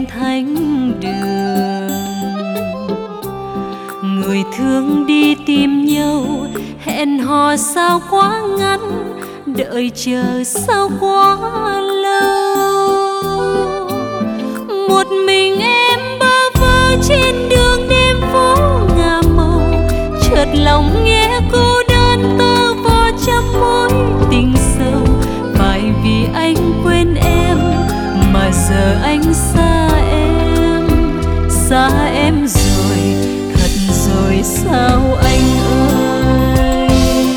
thánh đường. Người thương đi tìm nhau, hẹn hò sao quá ngắn, đợi chờ sao quá lâu. Một mình em bơ vơ trên đường đêm phố ngả màu, chợt lòng nghe cô đơn tơ vo trăm mối tình sâu. Phải vì anh quên em mà giờ anh xa em rồi, thật rồi sao anh ơi.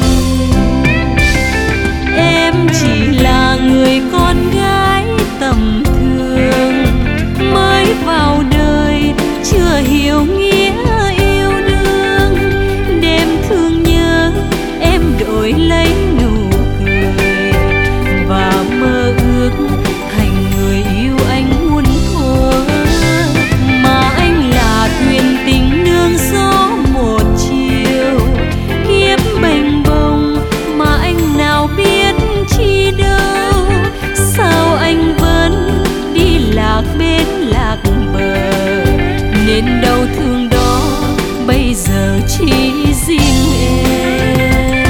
Em chỉ là người con gái tầm thường, mới vào đời chưa hiểu nghĩa yêu đương. Đêm thương nhớ em đổi lấy nụ cười và mơ ước thành người yêu anh muôn thuở. Mà anh là thuyền tình nương gió một chiều, kiếp bềnh bồng mà anh nào biết chi đâu. Sao anh vẫn đi lạc bên lạc bờ, nên đau thương đó bây giờ chỉ riêng em.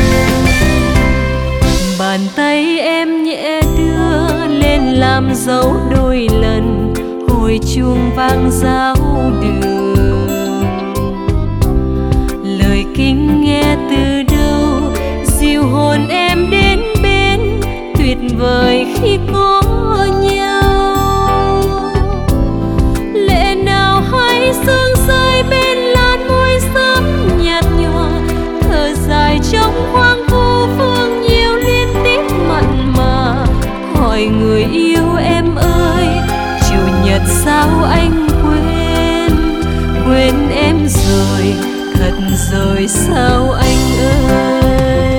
Bàn tay em nhẹ đưa lên làm dấu đôi lần, hồi chuông vang giao đường. Lời kinh nghe từ đâu dìu hồn em đến bên, tuyệt vời khi có nhau. Lệ nào hay sương rơi bên làn môi sớm nhạt nhòa, thở dài trong hoang vu vương nhiều liên tiếp mặn mà. Hỏi người yêu em ơi, chủ nhật sao anh quên em rồi, thật rồi sao anh ơi.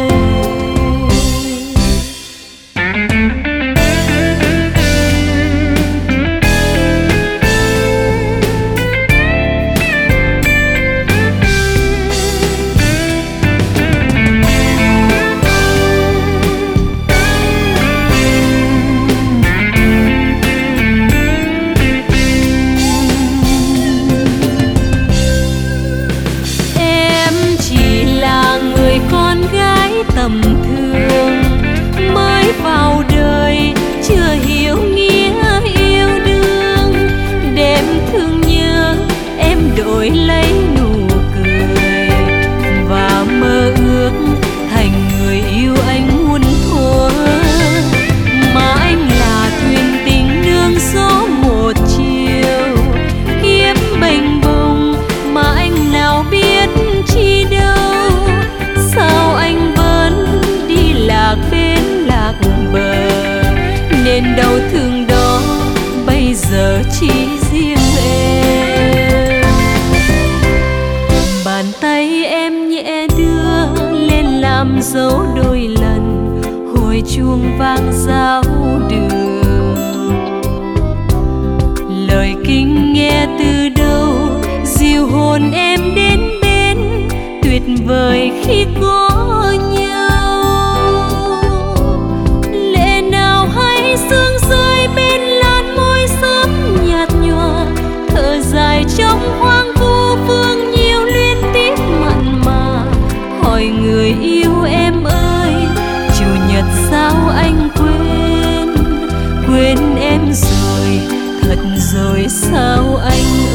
Tầm thường mới vào đời chưa hiểu nghĩa yêu đương. Đêm thương nhớ em đổi lấy nụ cười và mơ ước thành người yêu anh muôn thuở. Mà anh là thuyền tình nương gió một chiều, kiếp bềnh bồng mà anh nào biết chi đâu. Sao anh lạc bên lạc bờ, nên đau thương đó bây giờ chỉ riêng em. Bàn tay em nhẹ đưa lên làm dấu đôi lần, hồi chuông vang giao đường. Lời kinh nghe từ đâu dìu hồn em đến bên, tuyệt vời khi có nhau. Sương rơi bên làn môi sớm nhạt nhòa, thở dài trong hoang vu vương nhiều liên tiếp mặn mà. Hỏi người yêu em ơi, chủ nhật sao anh quên em rồi, thật rồi sao anh